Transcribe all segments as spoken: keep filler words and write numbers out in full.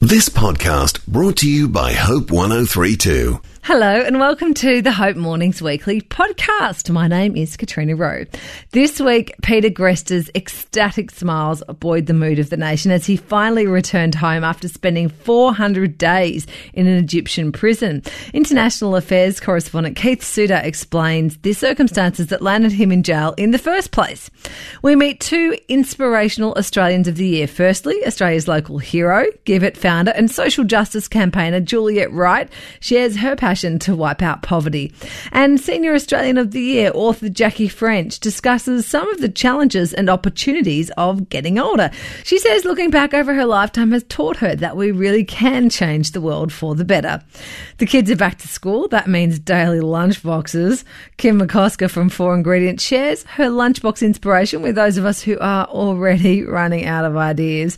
This podcast brought to you by Hope one oh three point two. Hello and welcome to the Hope Mornings Weekly podcast. My name is Katrina Rowe. This week, Peter Greste's ecstatic smiles buoyed the mood of the nation as he finally returned home after spending four hundred days in an Egyptian prison. International Affairs correspondent Keith Suter explains the circumstances that landed him in jail in the first place. We meet two inspirational Australians of the year. Firstly, Australia's local hero, Give It founder and social justice campaigner Juliet Wright shares her passion to wipe out poverty. And Senior Australian of the Year, author Jackie French, discusses some of the challenges and opportunities of getting older. She says looking back over her lifetime has taught her that we really can change the world for the better. The kids are back to school. That means daily lunch boxes. Kim McCosker from Four Ingredients shares her lunchbox inspiration with those of us who are already running out of ideas.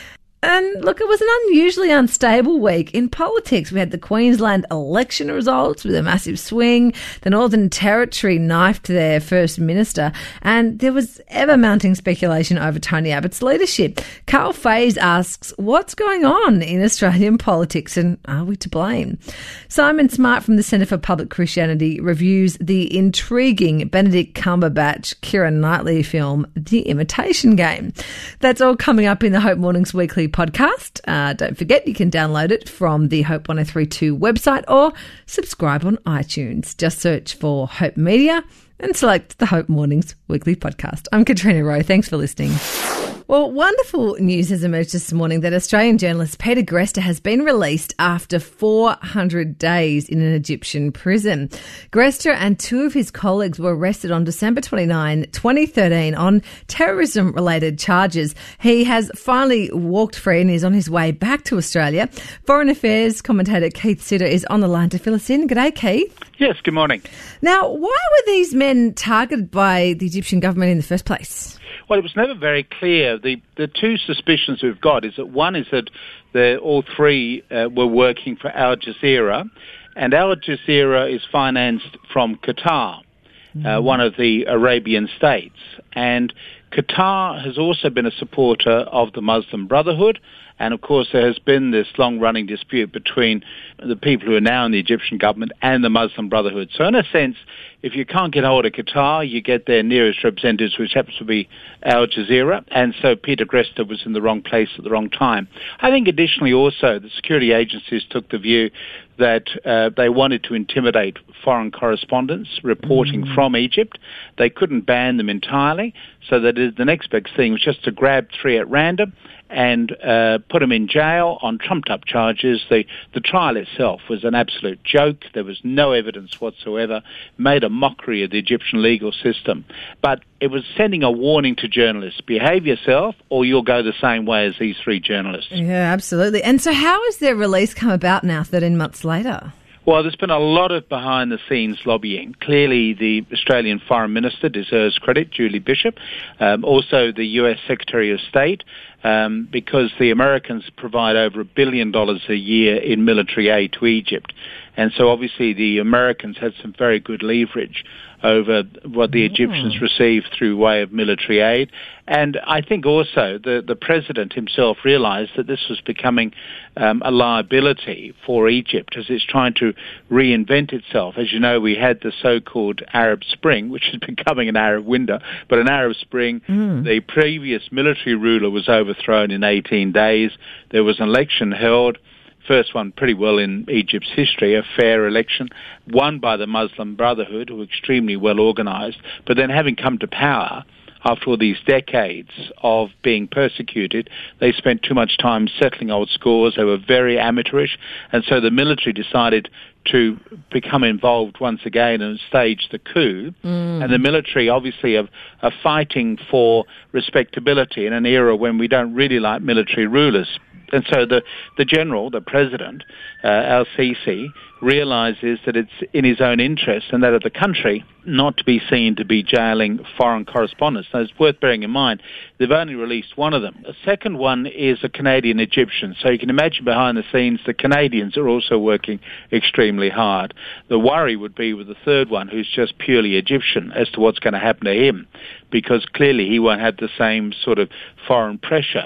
And look, it was an unusually unstable week in politics. We had the Queensland election results with a massive swing. The Northern Territory knifed their First Minister. And there was ever-mounting speculation over Tony Abbott's leadership. Carl Faze asks, what's going on in Australian politics and are we to blame? Simon Smart from the Centre for Public Christianity reviews the intriguing Benedict Cumberbatch, Keira Knightley film, The Imitation Game. That's all coming up in the Hope Mornings Weekly podcast. Uh, don't forget, you can download it from the Hope one oh three point two website or subscribe on iTunes. Just search for Hope Media and select the Hope Mornings Weekly podcast. I'm Katrina Rowe. Thanks for listening. Well, wonderful news has emerged this morning that Australian journalist Peter Greste has been released after four hundred days in an Egyptian prison. Greste and two of his colleagues were arrested on December twenty-ninth, twenty thirteen on terrorism-related charges. He has finally walked free and is on his way back to Australia. Foreign Affairs commentator Keith Suter is on the line to fill us in. G'day, Keith. Yes, good morning. Now, why were these men targeted by the Egyptian government in the first place? Well, it was never very clear. The the two suspicions we've got is that one is that the, all three uh, were working for Al Jazeera, and Al Jazeera is financed from Qatar, mm-hmm. uh, one of the Arabian states. And Qatar has also been a supporter of the Muslim Brotherhood, and of course there has been this long-running dispute between the people who are now in the Egyptian government and the Muslim Brotherhood. So in a sense, if you can't get hold of Qatar, you get their nearest representatives, which happens to be Al Jazeera, and so Peter Greste was in the wrong place at the wrong time. I think additionally also the security agencies took the view that uh, they wanted to intimidate foreign correspondents reporting mm. from Egypt. They couldn't ban them entirely, so that the next big thing was just to grab three at random and uh, put them in jail on trumped-up charges. The, the trial itself was an absolute joke. There was no evidence whatsoever, made a mockery of the Egyptian legal system. But it was sending a warning to journalists, behave yourself or you'll go the same way as these three journalists. Yeah, absolutely. And so how has their release come about now, thirteen months later? Well, there's been a lot of behind-the-scenes lobbying. Clearly, the Australian Foreign Minister deserves credit, Julie Bishop, um, also the U S Secretary of State, um, because the Americans provide over a billion dollars a year in military aid to Egypt. And so obviously the Americans had some very good leverage over what the Egyptians received through way of military aid. And I think also the, the president himself realized that this was becoming um, a liability for Egypt as it's trying to reinvent itself. As you know, we had the so-called Arab Spring, which is becoming an Arab winter, but an Arab Spring, mm. the previous military ruler was overthrown in eighteen days. There was an election held. First one pretty well in Egypt's history, a fair election, won by the Muslim Brotherhood, who were extremely well organised, but then having come to power after all these decades of being persecuted, they spent too much time settling old scores. They were very amateurish, and so the military decided to become involved once again and stage the coup. Mm. And the military obviously are, are fighting for respectability in an era when we don't really like military rulers. And so the, the general, the president, uh, Al-Sisi, realizes that it's in his own interest and that of the country not to be seen to be jailing foreign correspondents. Now, it's worth bearing in mind, they've only released one of them. The second one is a Canadian Egyptian. So you can imagine behind the scenes the Canadians are also working extremely hard. The worry would be with the third one, who's just purely Egyptian, as to what's going to happen to him, because clearly he won't have the same sort of foreign pressure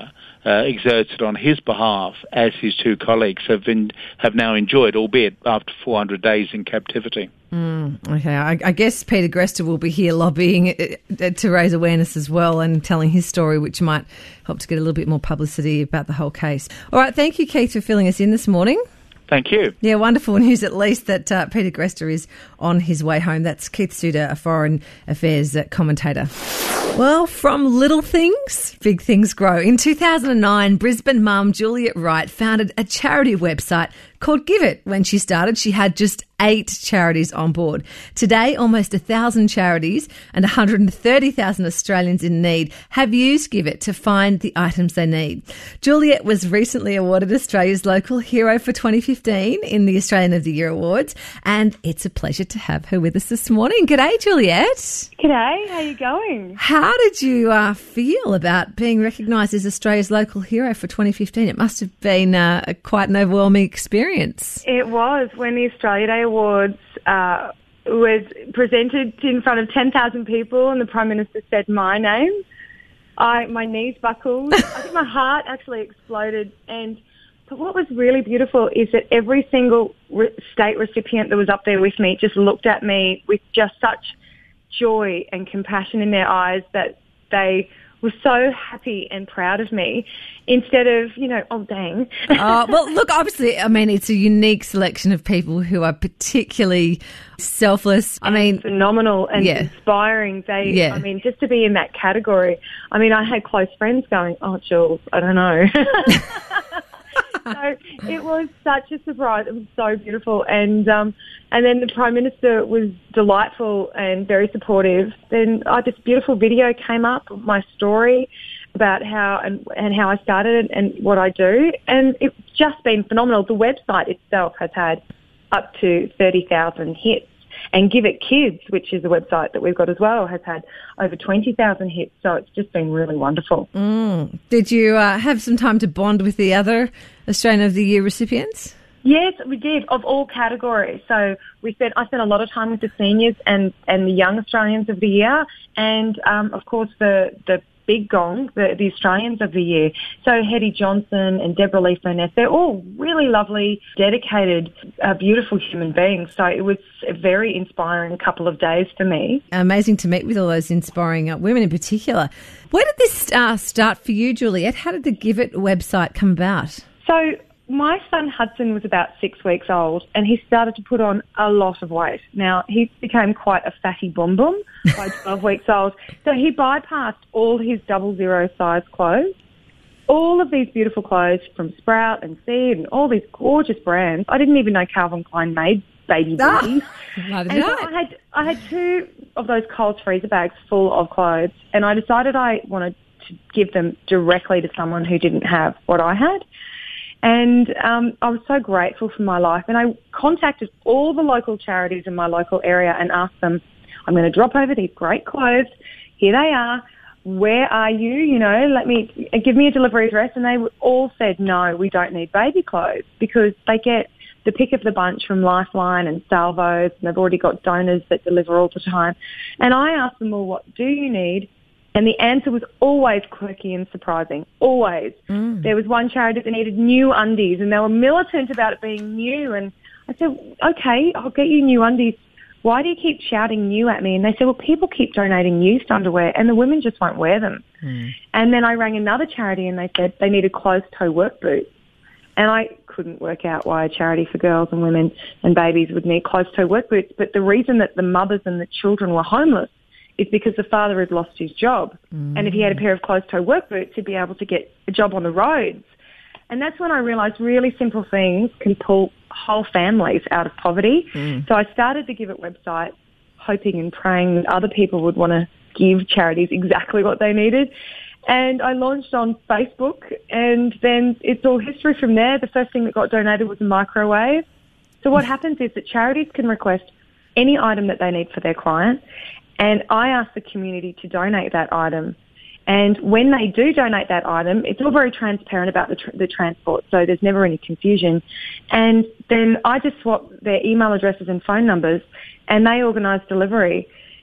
uh, exerted on his behalf, as his two colleagues have been, have now enjoyed, albeit after four hundred days in captivity. Mm, okay, I, I guess Peter Greste will be here lobbying uh, to raise awareness as well and telling his story, which might help to get a little bit more publicity about the whole case. All right, thank you, Keith, for filling us in this morning. Thank you. Yeah, wonderful news at least that uh, Peter Greste is on his way home. That's Keith Suter, a foreign affairs commentator. Well, from little things, big things grow. In two thousand nine, Brisbane mum Juliet Wright founded a charity website called Give It. When she started, she had just eight charities on board. Today, almost a thousand charities and one hundred thirty thousand Australians in need have used Give It to find the items they need. Juliet was recently awarded Australia's Local Hero for twenty fifteen in the Australian of the Year Awards, and it's a pleasure to have her with us this morning. G'day, Juliet. G'day, how you going? How did you uh, feel about being recognised as Australia's Local Hero for twenty fifteen? It must have been uh, a quite an overwhelming experience. It was when the Australia Day Awards uh, was presented in front of ten thousand people and the Prime Minister said my name. I my knees buckled. I think my heart actually exploded. And but what was really beautiful is that every single re- state recipient that was up there with me just looked at me with just such joy and compassion in their eyes that they were so happy and proud of me instead of, you know, oh, dang. uh, well, look, obviously, I mean, it's a unique selection of people who are particularly selfless. I mean, phenomenal and yeah. inspiring. They, yeah. I mean, just to be in that category. I mean, I had close friends going, oh, Jules, I don't know. So it was such a surprise. It was so beautiful. And um, and then the Prime Minister was delightful and very supportive. Then uh, this beautiful video came up, my story about how and, and how I started and what I do. And it's just been phenomenal. The website itself has had up to thirty thousand hits. And Give It Kids, which is a website that we've got as well, has had over twenty thousand hits. So it's just been really wonderful. Mm. Did you uh, have some time to bond with the other Australian of the Year recipients? Yes, we did, of all categories. So we spent, I spent a lot of time with the seniors and, and the young Australians of the year, and um, of course the, the big gong, the, the Australians of the year. So Hetty Johnson and Deborah Lee Furness, they're all really lovely, dedicated, uh, beautiful human beings. So it was a very inspiring couple of days for me. Amazing to meet with all those inspiring uh, women in particular. Where did this uh, start for you, Juliet? How did the Give It website come about? So my son Hudson was about six weeks old and he started to put on a lot of weight. Now, he became quite a fatty bum bum by twelve weeks old. So he bypassed all his double zero size clothes. All of these beautiful clothes from Sprout and Seed and all these gorgeous brands. I didn't even know Calvin Klein made baby booties. Ah, and so I had, I had two of those Coles freezer bags full of clothes and I decided I wanted to give them directly to someone who didn't have what I had. And um, I was so grateful for my life. And I contacted all the local charities in my local area and asked them, I'm going to drop over these great clothes. Here they are. Where are you? You know, let me, give me a delivery address. And they all said, no, we don't need baby clothes because they get the pick of the bunch from Lifeline and Salvos. And they've already got donors that deliver all the time. And I asked them, well, what do you need? And the answer was always quirky and surprising, always. Mm. There was one charity that needed new undies and they were militant about it being new. And I said, okay, I'll get you new undies. Why do you keep shouting new at me? And they said, well, people keep donating used underwear and the women just won't wear them. Mm. And then I rang another charity and they said they needed closed-toe work boots. And I couldn't work out why a charity for girls and women and babies would need closed-toe work boots. But the reason that the mothers and the children were homeless is because the father had lost his job. Mm. And if he had a pair of closed-toe work boots, he'd be able to get a job on the roads. And that's when I realised really simple things can pull whole families out of poverty. Mm. So I started the Give It website hoping and praying that other people would want to give charities exactly what they needed. And I launched on Facebook, and then it's all history from there. The first thing that got donated was a microwave. So what happens is that charities can request any item that they need for their client, and I ask the community to donate that item. And when they do donate that item, it's all very transparent about the, tr- the transport, so there's never any confusion. And then I just swap their email addresses and phone numbers, and they organise delivery.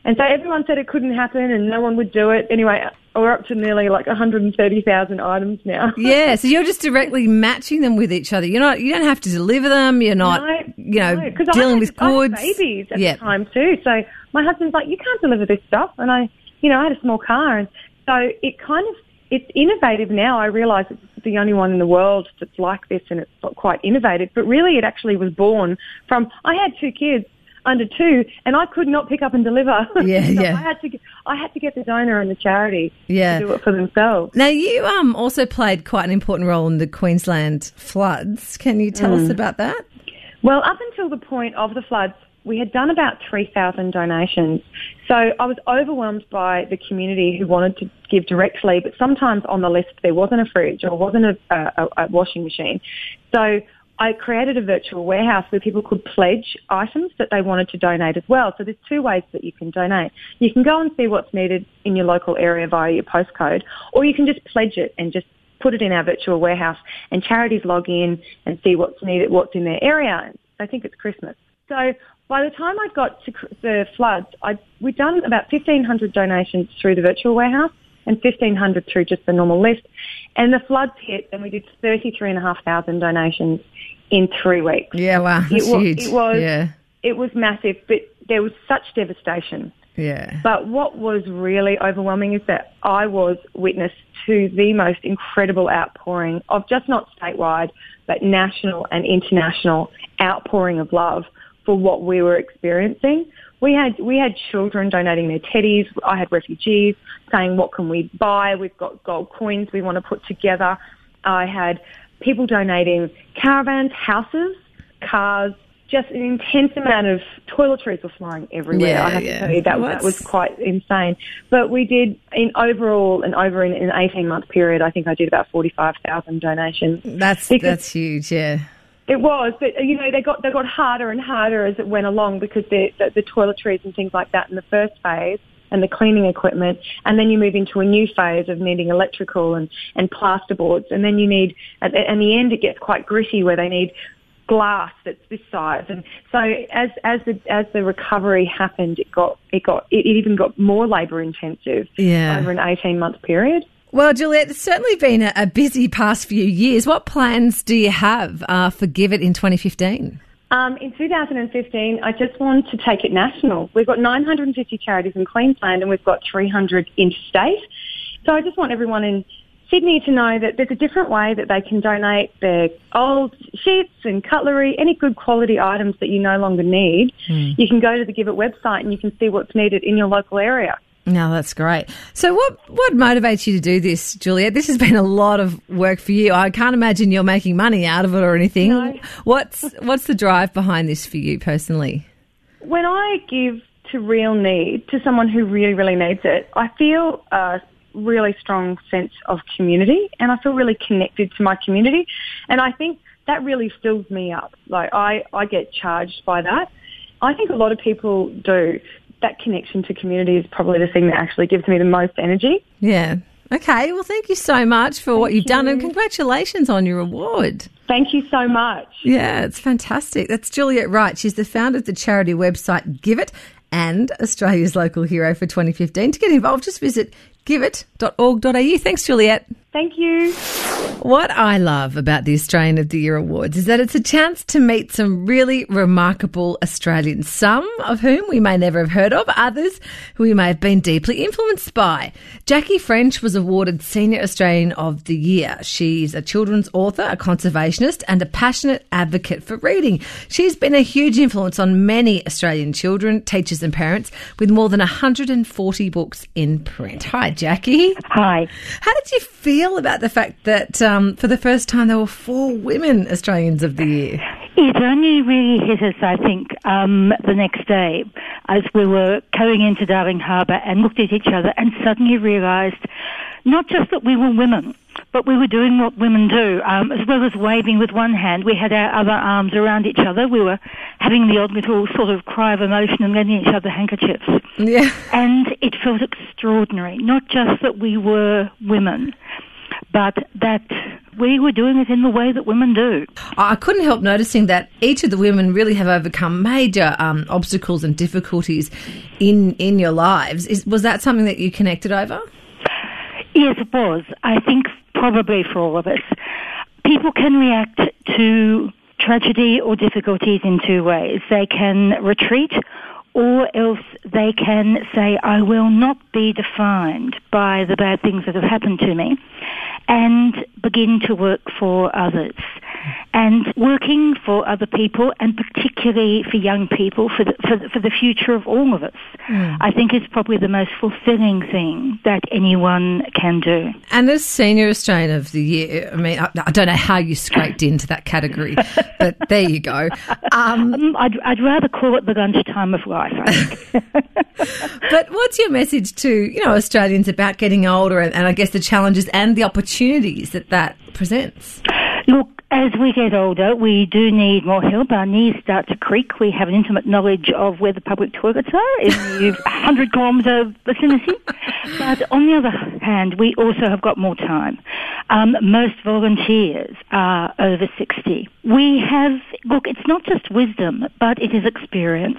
And so everyone said it couldn't happen and no one would do it. Anyway, we're up to nearly like one hundred thirty thousand items now. Yeah, so you're just directly matching them with each other. You're not, you don't have to deliver them. You're not, no, you know, no, 'cause dealing I had, with goods. I had babies at yep. the time too. So my husband's like, you can't deliver this stuff. And I, you know, I had a small car. And so it kind of, it's innovative now. I realise it's the only one in the world that's like this, and it's quite innovative. But really, it actually was born from, I had two kids under two, and I could not pick up and deliver. Yeah, so yeah. I had to, I had to get the donor and the charity yeah. to do it for themselves. Now, you um also played quite an important role in the Queensland floods. Can you tell Mm. us about that? Well, up until the point of the floods, we had done about three thousand donations. So I was overwhelmed by the community who wanted to give directly, but sometimes on the list there wasn't a fridge or wasn't a, a, a washing machine. So I created a virtual warehouse where people could pledge items that they wanted to donate as well. So there's two ways that you can donate. You can go and see what's needed in your local area via your postcode, or you can just pledge it and just put it in our virtual warehouse, and charities log in and see what's needed, what's in their area. I think it's Christmas. So by the time I got to the floods, I'd, we'd done about fifteen hundred donations through the virtual warehouse and fifteen hundred through just the normal list. And the floods hit, and we did thirty-three thousand five hundred donations in three weeks. Yeah, wow, that's it was, huge. It was, yeah. it was massive, but there was such devastation. Yeah. But what was really overwhelming is that I was witness to the most incredible outpouring of just not statewide, but national and international outpouring of love for what we were experiencing. We had we had children donating their teddies. I had refugees saying, what can we buy? We've got gold coins we want to put together. I had people donating caravans, houses, cars, just an intense amount of toiletries were flying everywhere. Yeah, I have yeah. to tell you, that, that was quite insane. But we did, in overall, and over in an eighteen-month period, I think I did about forty-five thousand donations. That's Because that's huge, yeah. It was, but, you know, they got they got harder and harder as it went along because the, the, the toiletries and things like that in the first phase, and the cleaning equipment, and then you move into a new phase of needing electrical and, and plasterboards, and then you need, at, at the end it gets quite gritty where they need glass that's this size. And so as as the as the recovery happened, it got it got it even got more labour intensive Yeah. over an eighteen month period. Well, Juliet, it's certainly been a, a busy past few years. What plans do you have uh, for Give It in twenty fifteen? Um, in two thousand fifteen, I just wanted to take it national. We've got nine hundred fifty charities in Queensland and we've got three hundred interstate. So I just want everyone in Sydney to know that there's a different way that they can donate their old sheets and cutlery, any good quality items that you no longer need. Mm. You can go to the Give It website and you can see what's needed in your local area. No, that's great. So what what motivates you to do this, Juliet? This has been a lot of work for you. I can't imagine you're making money out of it or anything. No. What's what's the drive behind this for you personally? When I give to real need, to someone who really, really needs it, I feel a really strong sense of community and I feel really connected to my community. And I think that really fills me up. Like I, I get charged by that. I think a lot of people do. That connection to community is probably the thing that actually gives me the most energy. Yeah. Okay. Well, thank you so much for thank what you've you. done and congratulations on your award. Thank you so much. Yeah, it's fantastic. That's Juliet Wright. She's the founder of the charity website Give It and Australia's local hero for twenty fifteen. To get involved, just visit give it dot org dot a u. Thanks, Juliet. Thank you. What I love about the Australian of the Year Awards is that it's a chance to meet some really remarkable Australians, some of whom we may never have heard of, others who we may have been deeply influenced by. Jackie French was awarded Senior Australian of the Year. She's a children's author, a conservationist and a passionate advocate for reading. She's been a huge influence on many Australian children, teachers and parents with more than one hundred forty books in print. Hi, Jackie. Hi. How did you feel about the fact that um, for the first time there were four women Australians of the Year? It only really hit us, I think, um, the next day as we were going into Darling Harbour and looked at each other and suddenly realised not just that we were women, but we were doing what women do. Um, as well as waving with one hand, we had our other arms around each other. We were having the odd little sort of cry of emotion and lending each other handkerchiefs. Yeah. And it felt extraordinary, not just that we were women, but that We were doing it in the way that women do. I couldn't help noticing that each of the women really have overcome major um, obstacles and difficulties in, in your lives. Is, was that something that you connected over? Yes, it was. I think probably for all of us. People can react to tragedy or difficulties in two ways. They can retreat, or else they can say, I will not be defined by the bad things that have happened to me, and begin to work for others. And working for other people, and particularly for young people, for the, for the, for the future of all of us, mm. I think is probably the most fulfilling thing that anyone can do. And as Senior Australian of the Year, I mean, I, I don't know how you scraped into that category, but there you go. Um, I'd, I'd rather call it the lunchtime of life, I think. But what's your message to, you know, Australians about getting older and, and I guess the challenges and the opportunities that that presents? Look, as we get older, we do need more help. Our knees start to creak. We have an intimate knowledge of where the public toilets are in the one hundred kilometre vicinity. But on the other hand, we also have got more time. Um, most volunteers are over sixty. We have, look, it's not just wisdom, but it is experience.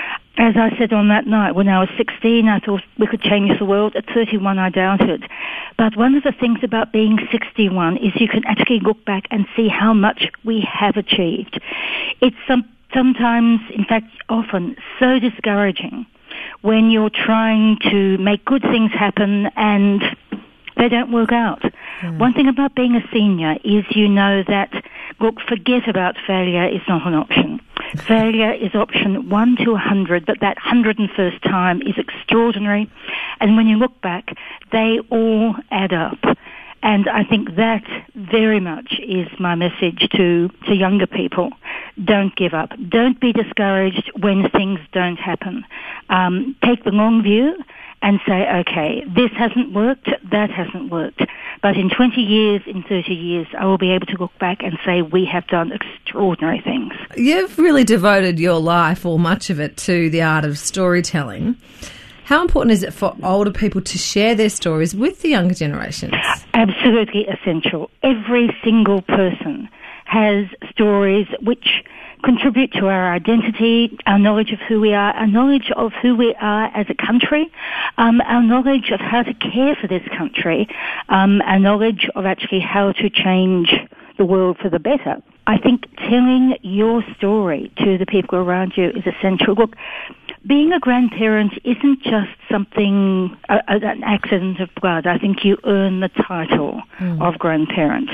As I said on that night, when I was sixteen, I thought we could change the world. At thirty-one, I doubted. But one of the things about being sixty-one is you can actually look back and see how much we have achieved. It's some, sometimes, in fact, often so discouraging when you're trying to make good things happen and they don't work out. Mm. One thing about being a senior is you know that, look, forget about failure is not an option. Failure is option one to a hundred, but that hundred and first time is extraordinary. And when you look back, they all add up. And I think that very much is my message to, to younger people. Don't give up. Don't be discouraged when things don't happen. Um, take the long view and say, okay, this hasn't worked, that hasn't worked. But in twenty years, in thirty years, I will be able to look back and say we have done extraordinary things. You've really devoted your life, or much of it, to the art of storytelling. How important is it for older people to share their stories with the younger generations? Absolutely essential. Every single person has stories which contribute to our identity, our knowledge of who we are, our knowledge of who we are as a country, um, our knowledge of how to care for this country, um, our knowledge of actually how to change the world for the better. I think telling your story to the people around you is essential. Look, being a grandparent isn't just something, uh, an accident of blood. I think you earn the title mm. of grandparent.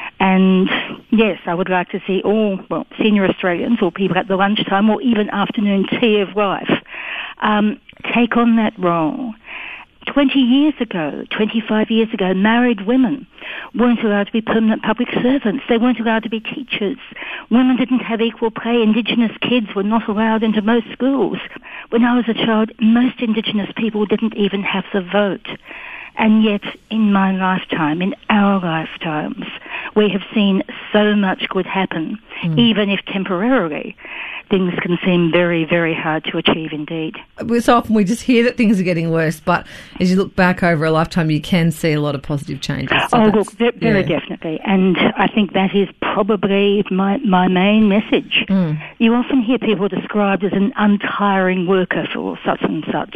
And yes, I would like to see all, well, senior Australians or people at the lunchtime or even afternoon tea of life um, take on that role. Twenty years ago, twenty-five years ago, married women weren't allowed to be permanent public servants. They weren't allowed to be teachers. Women didn't have equal pay. Indigenous kids were not allowed into most schools. When I was a child, most Indigenous people didn't even have the vote. And yet, in my lifetime, in our lifetimes, we have seen so much good happen, mm. even if temporarily things can seem very, very hard to achieve indeed. So often we just hear that things are getting worse, but as you look back over a lifetime, you can see a lot of positive changes. So oh, look, very, very yeah. definitely. And I think that is probably my, my main message. Mm. You often hear people described as an untiring worker for such and such.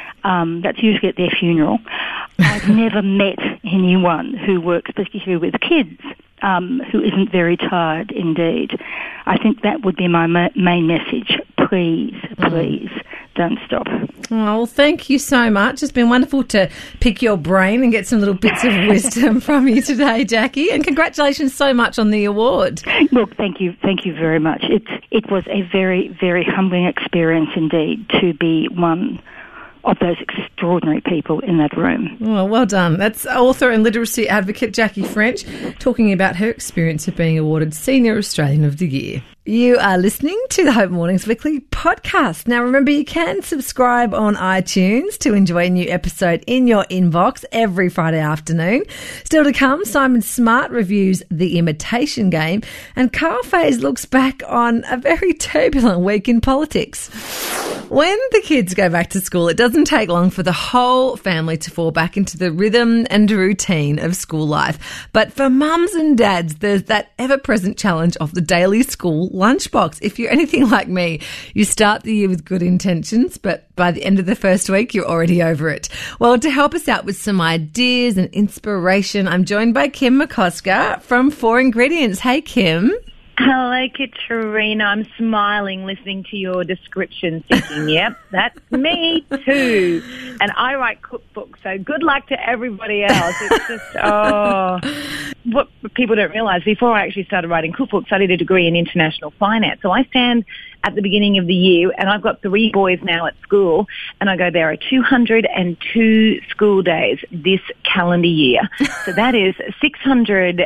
Um, that's usually at their funeral. I've never met anyone who works particularly with kids um, who isn't very tired indeed. I think that would be my ma- main message. Please, please, mm. don't stop. Oh, well, thank you so much. It's been wonderful to pick your brain and get some little bits of wisdom from you today, Jackie. And congratulations so much on the award. Look, thank you, thank you very much. It it was a very, very humbling experience indeed to be one of those extraordinary people in that room. Well, well done. That's author and literacy advocate Jackie French talking about her experience of being awarded Senior Australian of the Year. You are listening to the Hope Mornings Weekly podcast. Now, remember, you can subscribe on iTunes to enjoy a new episode in your inbox every Friday afternoon. Still to come, Simon Smart reviews The Imitation Game, and Carl Faze looks back on a very turbulent week in politics. When the kids go back to school, it doesn't take long for the whole family to fall back into the rhythm and routine of school life. But for mums and dads, there's that ever-present challenge of the daily school lunchbox. If you're anything like me, you start the year with good intentions, but by the end of the first week, you're already over it. Well, to help us out with some ideas and inspiration, I'm joined by Kim McCosker from Four Ingredients. Hey, Kim. Hello, Katrina. I'm smiling listening to your description, thinking, yep, that's me too. And I write cookbooks, so good luck to everybody else. It's just, oh, what people don't realise, before I actually started writing cookbooks, I did a degree in international finance. So I stand at the beginning of the year, and I've got three boys now at school, and I go, there are two hundred two school days this calendar year. So that is six hundred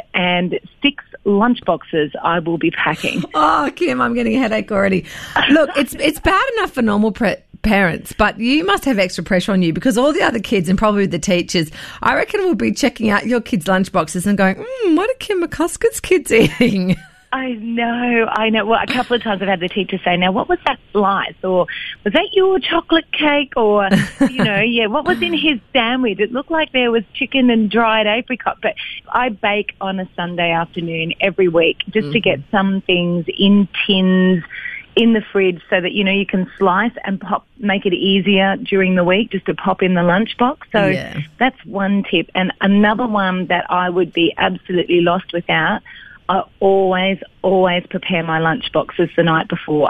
six lunchboxes I will be packing. Oh, Kim, I'm getting a headache already. Look, it's it's bad enough for normal pre- parents, but you must have extra pressure on you because all the other kids and probably the teachers, I reckon, will be checking out your kids' lunchboxes and going, mm, what are Kim McCosker's kids eating? I know, I know. Well, a couple of times I've had the teacher say, now, what was that slice? Or was that your chocolate cake? Or, you know, yeah, what was in his sandwich? It looked like there was chicken and dried apricot. But I bake on a Sunday afternoon every week just mm-hmm. to get some things in tins in the fridge so that, you know, you can slice and pop, make it easier during the week just to pop in the lunchbox. So yeah. That's one tip. And another one that I would be absolutely lost without, I always, always prepare my lunch boxes the night before.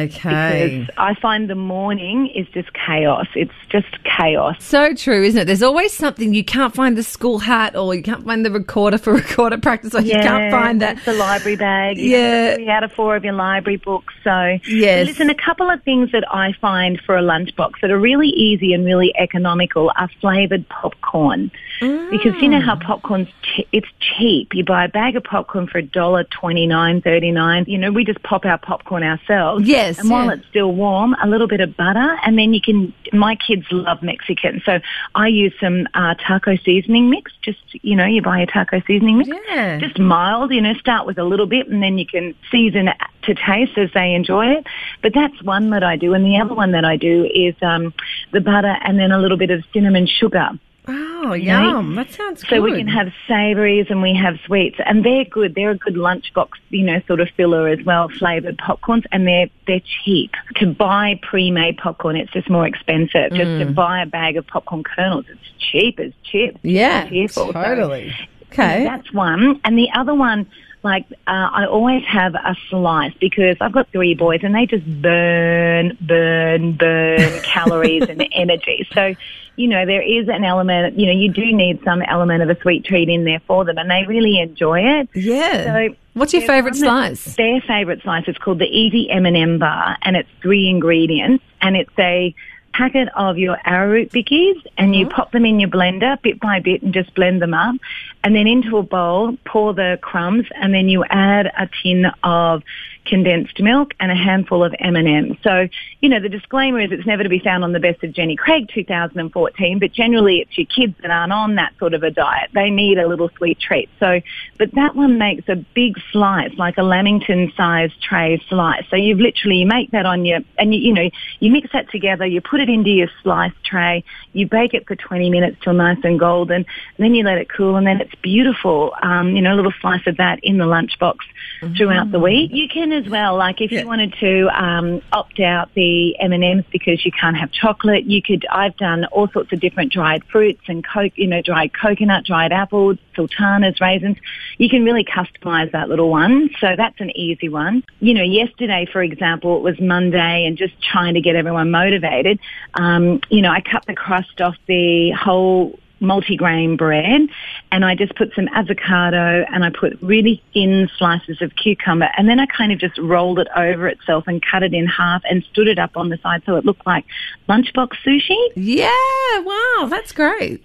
Okay. Because I find the morning is just chaos. It's just chaos. So true, isn't it? There's always something. You can't find the school hat, or you can't find the recorder for recorder practice, or yeah, you can't find that. the library bag. You yeah. three out of four of your library books. So, yes. Listen, a couple of things that I find for a lunchbox that are really easy and really economical are flavoured popcorn. Mm. Because you know how popcorn's che- it's cheap. You buy a bag of popcorn for one dollar twenty-nine, thirty-nine. You know, we just pop our popcorn ourselves. Yes. And while yeah. it's still warm, a little bit of butter, and then you can, my kids love Mexican, so I use some uh, taco seasoning mix. Just, you know, you buy a taco seasoning mix. Yeah. Just mild, you know, start with a little bit, and then you can season it to taste as they enjoy it. But that's one that I do. And the other one that I do is um, the butter and then a little bit of cinnamon sugar. Oh, yum. That sounds good. So we can have savouries and we have sweets, and they're good. They're a good lunchbox, you know, sort of filler as well, flavoured popcorns, and they're they're cheap. To buy pre-made popcorn, it's just more expensive. Just Mm. to buy a bag of popcorn kernels, it's cheap as chips. Yeah, cheerful. totally. So, okay. That's one. And the other one, like, uh, I always have a slice because I've got three boys and they just burn, burn, burn calories and energy. So, you know, there is an element, you know, you do need some element of a sweet treat in there for them, and they really enjoy it. Yeah. So what's your favourite slice? Their favourite slice is called the Easy M and M Bar, and it's three ingredients, and it's a packet of your arrowroot bickies, and you pop them in your blender bit by bit and just blend them up, and then into a bowl, pour the crumbs, and then you add a tin of condensed milk and a handful of M and M's. So, you know, the disclaimer is it's never to be found on the Best of Jenny Craig two thousand fourteen, but generally it's your kids that aren't on that sort of a diet. They need a little sweet treat. So, but that one makes a big slice, like a Lamington-sized tray slice. So you've literally, you make that on your, and you, you know, you mix that together, you put it into your slice tray, you bake it for twenty minutes till nice and golden, and then you let it cool, and then it's beautiful. Um, you know, a little slice of that in the lunchbox mm-hmm. throughout the week. You can as well, like if yeah. you wanted to um, opt out the M and M's because you can't have chocolate, you could, I've done all sorts of different dried fruits and, co- you know, dried coconut, dried apples, sultanas, raisins. You can really customise that little one. So that's an easy one. You know, yesterday, for example, it was Monday and just trying to get everyone motivated. Um, you know, I cut the crust off the whole multigrain bread, and I just put some avocado and I put really thin slices of cucumber, and then I kind of just rolled it over itself and cut it in half and stood it up on the side so it looked like lunchbox sushi. Yeah, wow, that's great.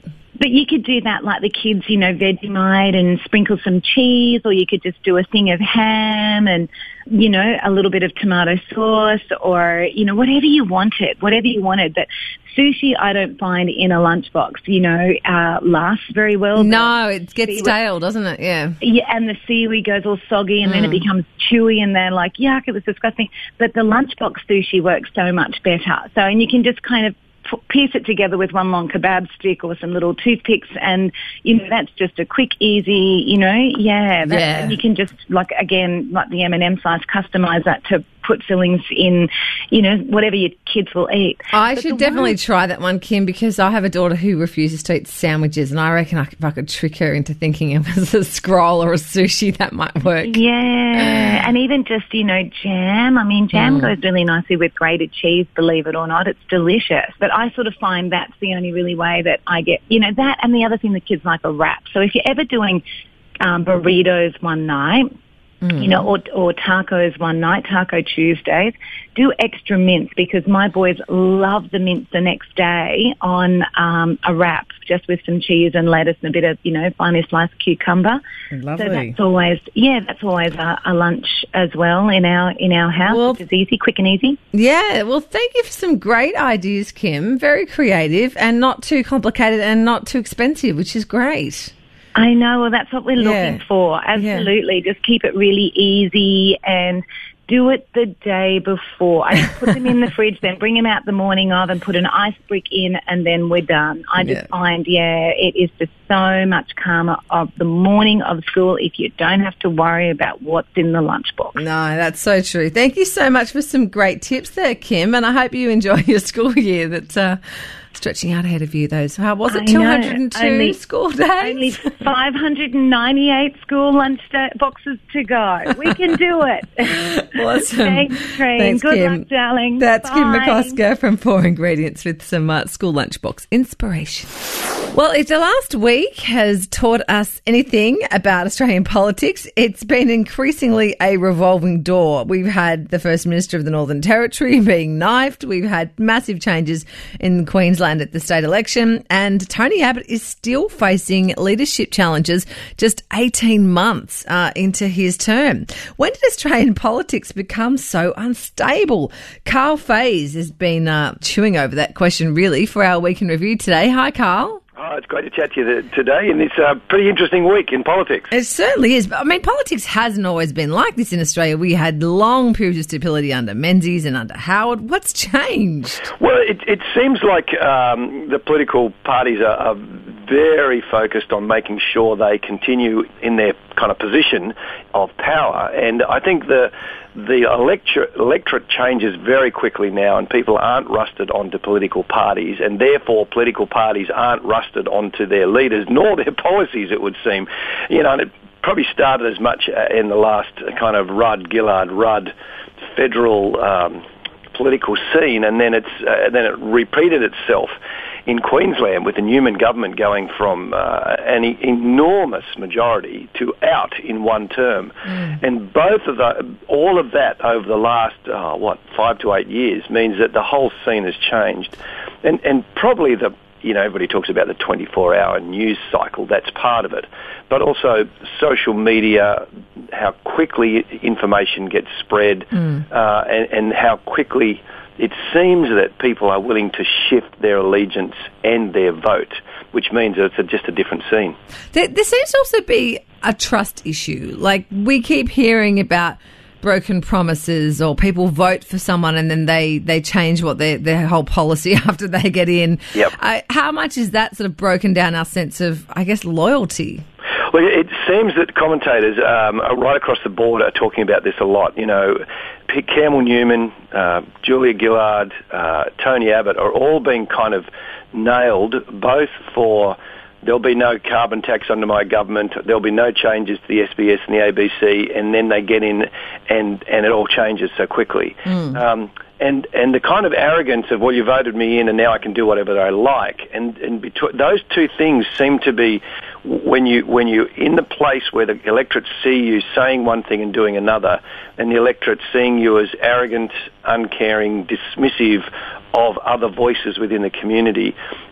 But you could do that like the kids, you know, Vegemite and sprinkle some cheese, or you could just do a thing of ham and, you know, a little bit of tomato sauce, or, you know, whatever you wanted, whatever you wanted. But sushi, I don't find in a lunchbox, you know, uh, lasts very well. No, it gets stale, doesn't it? Yeah. Yeah, and the seaweed goes all soggy, and mm. then it becomes chewy, and they're like, yuck, it was disgusting. But the lunchbox sushi works so much better. So, and you can just kind of piece it together with one long kebab stick or some little toothpicks, and, you know, that's just a quick, easy, you know, yeah. That, yeah. And you can just, like, again, like the M and M size, customise that to put fillings in, you know, whatever your kids will eat. I but should definitely one... try that one, Kim, because I have a daughter who refuses to eat sandwiches, and I reckon I, if I could trick her into thinking it was a scroll or a sushi, that might work. Yeah, and even just, you know, jam. I mean, jam mm. goes really nicely with grated cheese, believe it or not. It's delicious. But I sort of find that's the only really way that I get, you know, that, and the other thing the kids like are wraps. So if you're ever doing um, burritos one night, Mm. you know, or, or tacos one night, Taco Tuesdays, do extra mince, because my boys love the mince the next day on um, a wrap, just with some cheese and lettuce and a bit of, you know, finely sliced cucumber. Lovely. So that's always, yeah, that's always a, a lunch as well in our in our house, well, which is easy, quick and easy. Yeah, well, thank you for some great ideas, Kim. Very creative and not too complicated and not too expensive, which is great. I know, well, that's what we're yeah. looking for. Absolutely. Yeah. Just keep it really easy and do it the day before. I just put them in the fridge, then bring them out the morning of and put an ice brick in, and then we're done. I just yeah. find, yeah, it is just so much calmer of the morning of school if you don't have to worry about what's in the lunchbox. No, that's so true. Thank you so much for some great tips there, Kim, and I hope you enjoy your school year. That's uh, stretching out ahead of you, those. How was it? two hundred two only, school days? Only five hundred ninety-eight school lunch day- boxes to go. We can do it. Awesome. Thanks, Train. Thanks, Good Kim. luck, darling. That's Bye. Kim McCosker from Four Ingredients with some uh, school lunchbox inspiration. Well, if the last week has taught us anything about Australian politics, it's been increasingly a revolving door. We've had the First Minister of the Northern Territory being knifed. We've had massive changes in Queensland at the state election, and Tony Abbott is still facing leadership challenges just eighteen months uh, into his term. When did Australian politics become so unstable? Carl Faze has been uh, chewing over that question, really, for our Week in Review today. Hi, Carl. Oh, it's great to chat to you today in this uh, pretty interesting week in politics. It certainly is. I mean, politics hasn't always been like this in Australia. We had long periods of stability under Menzies and under Howard. What's changed? Well, it, it seems like um, the political parties are, are very focused on making sure they continue in their kind of position of power. And I think the the electorate, electorate changes very quickly now, and people aren't rusted onto political parties, and therefore political parties aren't rusted onto their leaders nor their policies, it would seem. You know, and it probably started as much in the last kind of Rudd-Gillard-Rudd federal um, political scene, and then it's uh, then it repeated itself in Queensland with the Newman government going from uh, an e- enormous majority to out in one term. Mm. And both of the, all of that over the last, uh, what, five to eight years means that the whole scene has changed. And, and probably the, you know, everybody talks about the twenty-four hour news cycle, that's part of it. But also social media, how quickly information gets spread, mm. uh, and, and how quickly it seems that people are willing to shift their allegiance and their vote, which means that it's a, just a different scene. There, there seems to also be a trust issue. Like, we keep hearing about broken promises, or people vote for someone and then they, they change what their, their whole policy after they get in. Yep. Uh, how much is that sort of broken down our sense of, I guess, loyalty? Well, it seems that commentators um, right across the board are talking about this a lot. You know, Campbell Newman, uh, Julia Gillard, uh, Tony Abbott are all being kind of nailed, both for there'll be no carbon tax under my government, there'll be no changes to the S B S and the A B C, and then they get in and, and it all changes so quickly. Mm. Um, and and the kind of arrogance of, well, you voted me in and now I can do whatever I like. And, and between, those two things seem to be, when you when you're in the place where the electorate see you saying one thing and doing another, and the electorate seeing you as arrogant, uncaring, dismissive of other voices within the community,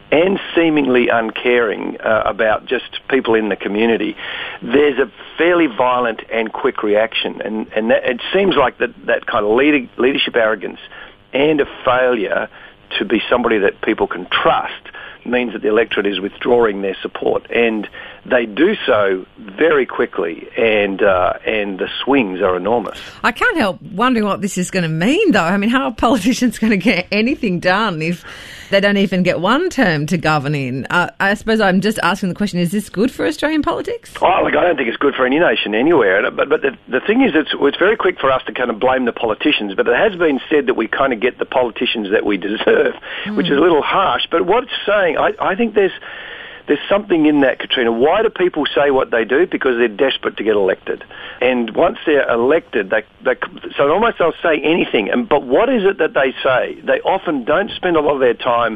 and seemingly uncaring uh, about just people in the community, there's a fairly violent and quick reaction. And, and that, it seems like that, that kind of leader, leadership arrogance and a failure to be somebody that people can trust means that the electorate is withdrawing their support, and they do so very quickly, and uh, and the swings are enormous. I can't help wondering what this is going to mean, though. I mean, how are politicians going to get anything done if they don't even get one term to govern in? Uh, I suppose I'm just asking the question, is this good for Australian politics? Oh, look, I don't think it's good for any nation anywhere. But but the, the thing is, it's, it's very quick for us to kind of blame the politicians, but it has been said that we kind of get the politicians that we deserve, mm. which is a little harsh. But what it's saying, I, I think there's there's something in that, Katrina. Why do people say what they do? Because they're desperate to get elected. And once they're elected, they, they so almost they'll say anything. And but what is it that they say? They often don't spend a lot of their time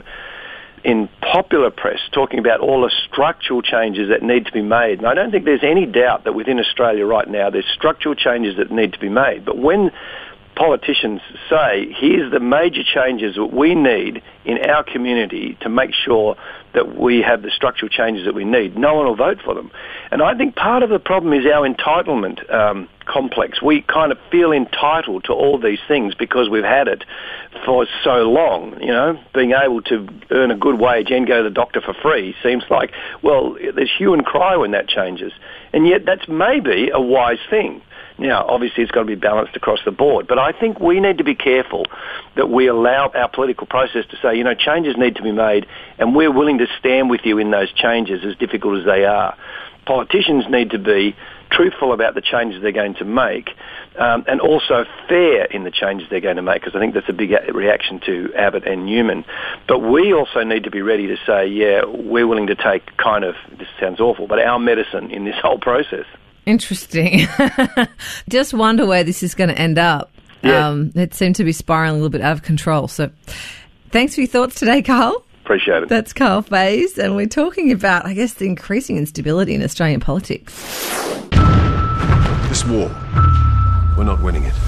in popular press talking about all the structural changes that need to be made. And I don't think there's any doubt that within Australia right now there's structural changes that need to be made. But when politicians say, here's the major changes that we need in our community to make sure that we have the structural changes that we need, no one will vote for them. And I think part of the problem is our entitlement um, complex. We kind of feel entitled to all these things because we've had it for so long. You know, being able to earn a good wage and go to the doctor for free seems like, well, there's hue and cry when that changes. And yet that's maybe a wise thing. Now, obviously, it's got to be balanced across the board. But I think we need to be careful that we allow our political process to say, you know, changes need to be made, and we're willing to stand with you in those changes, as difficult as they are. Politicians need to be truthful about the changes they're going to make, um, and also fair in the changes they're going to make, because I think that's a big reaction to Abbott and Newman. But we also need to be ready to say, yeah, we're willing to take kind of, this sounds awful, but our medicine in this whole process. Interesting. Just wonder where this is going to end up. Yeah. Um, it seemed to be spiralling a little bit out of control. So thanks for your thoughts today, Carl. Appreciate it. That's Carl Faze, and we're talking about, I guess, the increasing instability in Australian politics. This war, we're not winning it.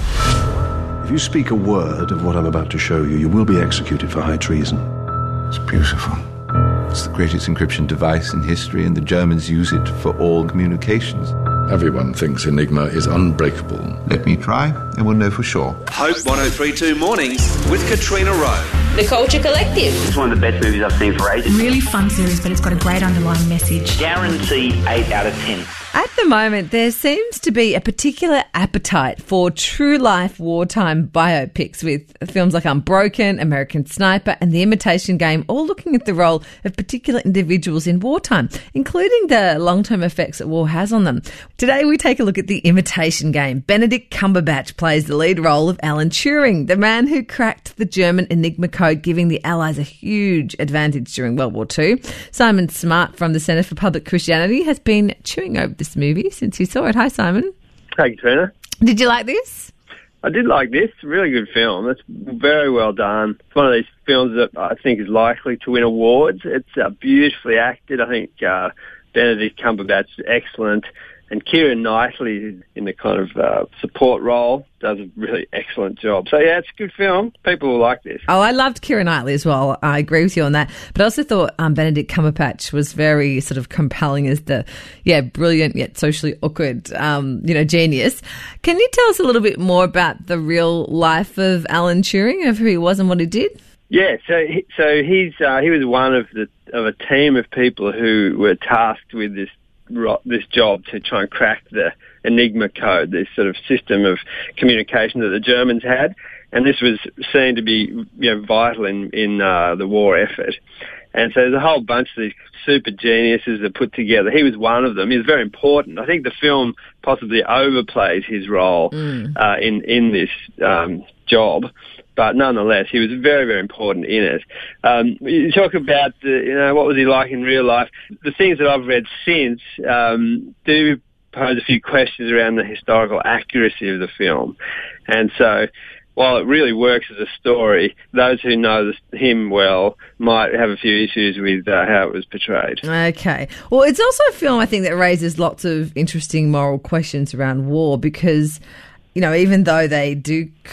If you speak a word of what I'm about to show you, you will be executed for high treason. It's beautiful. It's the greatest encryption device in history, and the Germans use it for all communications. Everyone thinks Enigma is unbreakable. Let me try, and we'll know for sure. Hope one oh three point two Mornings with Katrina Rowe. The Culture Collective. It's one of the best movies I've seen for ages. Really fun series, but it's got a great underlying message. Guaranteed eight out of ten. At the moment, there seems to be a particular appetite for true-life wartime biopics, with films like Unbroken, American Sniper and The Imitation Game all looking at the role of particular individuals in wartime, including the long-term effects that war has on them. Today, we take a look at The Imitation Game. Benedict Cumberbatch plays the lead role of Alan Turing, the man who cracked the German Enigma code, giving the Allies a huge advantage during World War Two. Simon Smart from the Centre for Public Christianity has been chewing over this movie since you saw it. Hi, Simon. Hi, Katrina. Did you like this? I did like this. Really good film. It's very well done. It's one of these films that I think is likely to win awards. It's uh, beautifully acted. I think uh, Benedict Cumberbatch is excellent. And Keira Knightley, in the kind of uh, support role, does a really excellent job. So, yeah, it's a good film. People will like this. Oh, I loved Keira Knightley as well. I agree with you on that. But I also thought um, Benedict Cumberbatch was very sort of compelling as the, yeah, brilliant yet socially awkward, um, you know, genius. Can you tell us a little bit more about the real life of Alan Turing, of who he was and what he did? Yeah, so he, so he's uh, he was one of the of a team of people who were tasked with this this job to try and crack the Enigma code, this sort of system of communication that the Germans had, and this was seen to be, you know, vital in in uh, the war effort. And so there's a whole bunch of these super geniuses that put together. He was one of them. He was very important. I think the film possibly overplays his role mm. uh, in in this um, job. But nonetheless, he was very, very important in it. Um, you talk about, the, you know, what was he like in real life? The things that I've read since um, do pose a few questions around the historical accuracy of the film. And so, while it really works as a story, those who know him well might have a few issues with uh, how it was portrayed. Okay. Well, it's also a film, I think, that raises lots of interesting moral questions around war because, you know, even though they do crack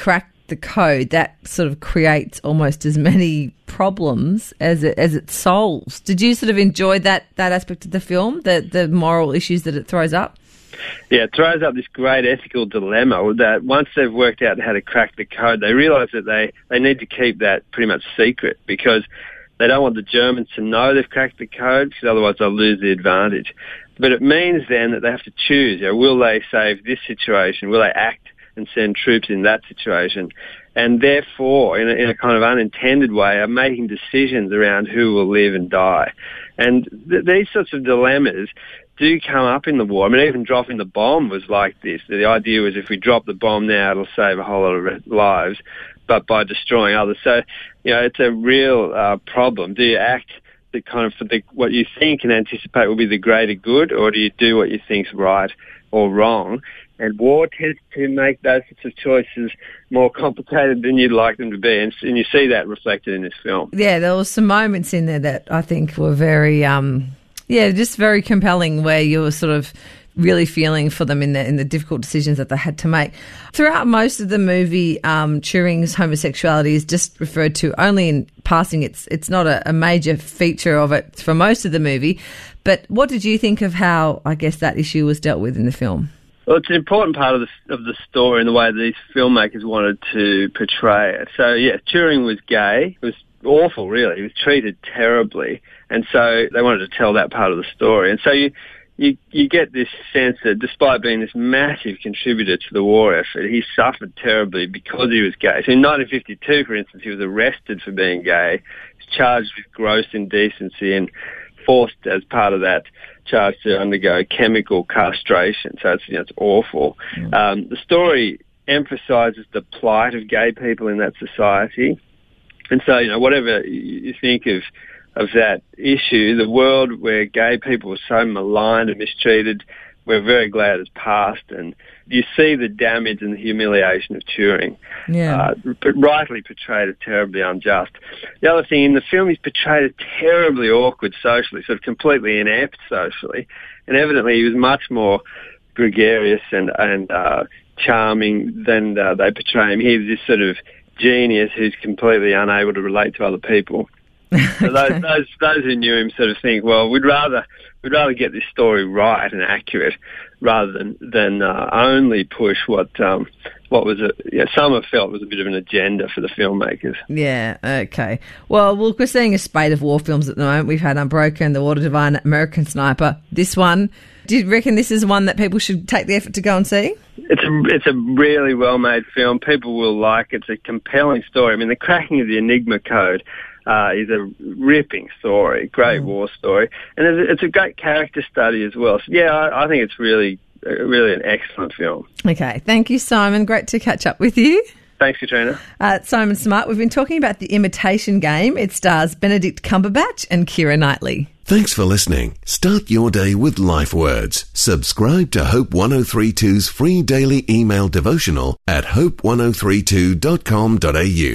the code, that sort of creates almost as many problems as it, as it solves. Did you sort of enjoy that, that aspect of the film, the, the moral issues that it throws up? Yeah, it throws up this great ethical dilemma that once they've worked out how to crack the code, they realise that they, they need to keep that pretty much secret because they don't want the Germans to know they've cracked the code because otherwise they'll lose the advantage. But it means then that they have to choose. You know, will they save this situation? Will they act and send troops in that situation? And therefore, in a, in a kind of unintended way, are making decisions around who will live and die. And th- these sorts of dilemmas do come up in the war. I mean, even dropping the bomb was like this. The idea was if we drop the bomb now, it'll save a whole lot of lives, but by destroying others. So, you know, it's a real uh, problem. Do you act the kind of for the, what you think and anticipate will be the greater good, or do you do what you think's right or wrong? And war tends to make those sorts of choices more complicated than you'd like them to be. And, and you see that reflected in this film. Yeah, there were some moments in there that I think were very, um, yeah, just very compelling, where you were sort of really feeling for them in the in the difficult decisions that they had to make. Throughout most of the movie, um, Turing's homosexuality is just referred to only in passing. It's it's not a, a major feature of it for most of the movie. But what did you think of how, I guess, that issue was dealt with in the film? Well, it's an important part of the of the story and the way these filmmakers wanted to portray it. So, yeah, Turing was gay. It was awful, really. He was treated terribly. And so they wanted to tell that part of the story. And so you you, you get this sense that despite being this massive contributor to the war effort, he suffered terribly because he was gay. So in nineteen fifty-two, for instance, he was arrested for being gay. He was charged with gross indecency and forced as part of that charge to undergo chemical castration. So it's, you know, it's awful. Mm. Um, the story emphasises the plight of gay people in that society. And so, you know, whatever you think of of that issue, the world where gay people were so maligned and mistreated, we're very glad it's passed. And you see the damage and the humiliation of Turing. Yeah. Uh, but rightly portrayed as terribly unjust. The other thing, in the film, he's portrayed as terribly awkward socially, sort of completely inept socially. And evidently he was much more gregarious and, and uh, charming than uh, they portray him. He was this sort of genius who's completely unable to relate to other people. So those, those those who knew him sort of think, well, we'd rather we'd rather get this story right and accurate rather than than uh, only push what um, what was a you know, some have felt was a bit of an agenda for the filmmakers. Yeah, okay. Well, look, we're seeing a spate of war films at the moment. We've had Unbroken, The Water Divine, American Sniper. This one, do you reckon this is one that people should take the effort to go and see? It's a, it's a really well-made film. People will like it. It's a compelling story. I mean, the cracking of the Enigma code uh, is a ripping story, great mm. war story. And it's a, it's a great character study as well. So, yeah, I, I think it's really, really an excellent film. Okay, thank you, Simon. Great to catch up with you. Thanks, Katrina. Uh, Simon Smart, we've been talking about The Imitation Game. It stars Benedict Cumberbatch and Keira Knightley. Thanks for listening. Start your day with Life Words. Subscribe to Hope ten thirty-two's free daily email devotional at hope ten thirty-two dot com dot a u.